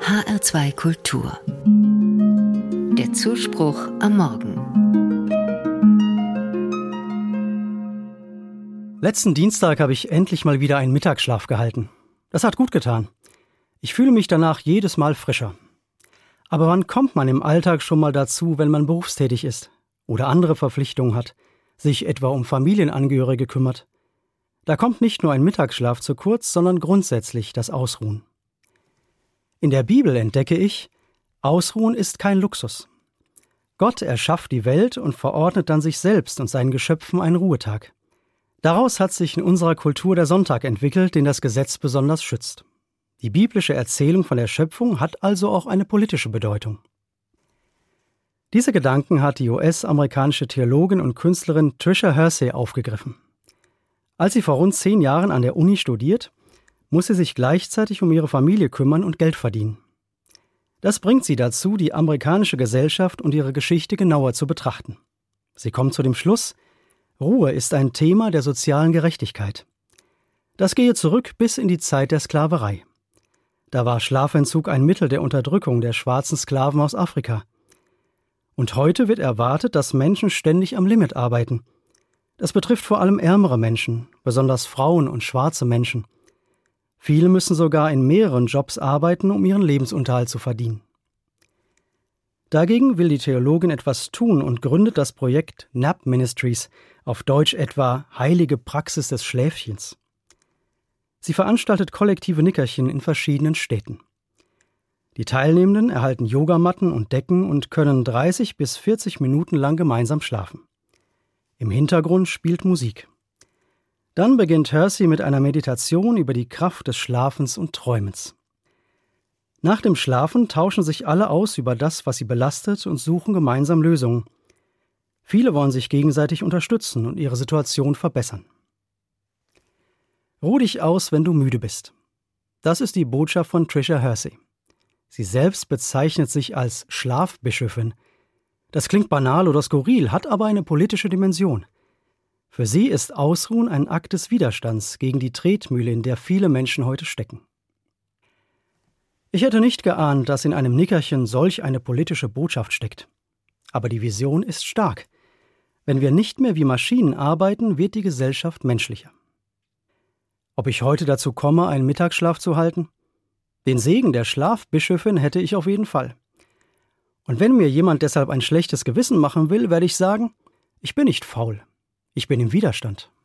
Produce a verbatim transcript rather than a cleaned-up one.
H R zwei Kultur. Der Zuspruch am Morgen. Letzten Dienstag habe ich endlich mal wieder einen Mittagsschlaf gehalten. Das hat gut getan. Ich fühle mich danach jedes Mal frischer. Aber wann kommt man im Alltag schon mal dazu, wenn man berufstätig ist oder andere Verpflichtungen hat, sich etwa um Familienangehörige kümmert? Da kommt nicht nur ein Mittagsschlaf zu kurz, sondern grundsätzlich das Ausruhen. In der Bibel entdecke ich, Ausruhen ist kein Luxus. Gott erschafft die Welt und verordnet dann sich selbst und seinen Geschöpfen einen Ruhetag. Daraus hat sich in unserer Kultur der Sonntag entwickelt, den das Gesetz besonders schützt. Die biblische Erzählung von der Schöpfung hat also auch eine politische Bedeutung. Diese Gedanken hat die U S-amerikanische Theologin und Künstlerin Tricia Hersey aufgegriffen. Als sie vor rund zehn Jahren an der Uni studiert, muss sie sich gleichzeitig um ihre Familie kümmern und Geld verdienen. Das bringt sie dazu, die amerikanische Gesellschaft und ihre Geschichte genauer zu betrachten. Sie kommt zu dem Schluss, Ruhe ist ein Thema der sozialen Gerechtigkeit. Das gehe zurück bis in die Zeit der Sklaverei. Da war Schlafentzug ein Mittel der Unterdrückung der schwarzen Sklaven aus Afrika. Und heute wird erwartet, dass Menschen ständig am Limit arbeiten. Das betrifft vor allem ärmere Menschen, besonders Frauen und schwarze Menschen. Viele müssen sogar in mehreren Jobs arbeiten, um ihren Lebensunterhalt zu verdienen. Dagegen will die Theologin etwas tun und gründet das Projekt Nap Ministries, auf Deutsch etwa Heilige Praxis des Schläfchens. Sie veranstaltet kollektive Nickerchen in verschiedenen Städten. Die Teilnehmenden erhalten Yogamatten und Decken und können dreißig bis vierzig Minuten lang gemeinsam schlafen. Im Hintergrund spielt Musik. Dann beginnt Hersey mit einer Meditation über die Kraft des Schlafens und Träumens. Nach dem Schlafen tauschen sich alle aus über das, was sie belastet, und suchen gemeinsam Lösungen. Viele wollen sich gegenseitig unterstützen und ihre Situation verbessern. Ruh dich aus, wenn du müde bist. Das ist die Botschaft von Tricia Hersey. Sie selbst bezeichnet sich als Schlafbischöfin. Das klingt banal oder skurril, hat aber eine politische Dimension. Für sie ist Ausruhen ein Akt des Widerstands gegen die Tretmühle, in der viele Menschen heute stecken. Ich hätte nicht geahnt, dass in einem Nickerchen solch eine politische Botschaft steckt. Aber die Vision ist stark. Wenn wir nicht mehr wie Maschinen arbeiten, wird die Gesellschaft menschlicher. Ob ich heute dazu komme, einen Mittagsschlaf zu halten? Den Segen der Schlafbischöfin hätte ich auf jeden Fall. Und wenn mir jemand deshalb ein schlechtes Gewissen machen will, werde ich sagen, ich bin nicht faul. Ich bin im Widerstand.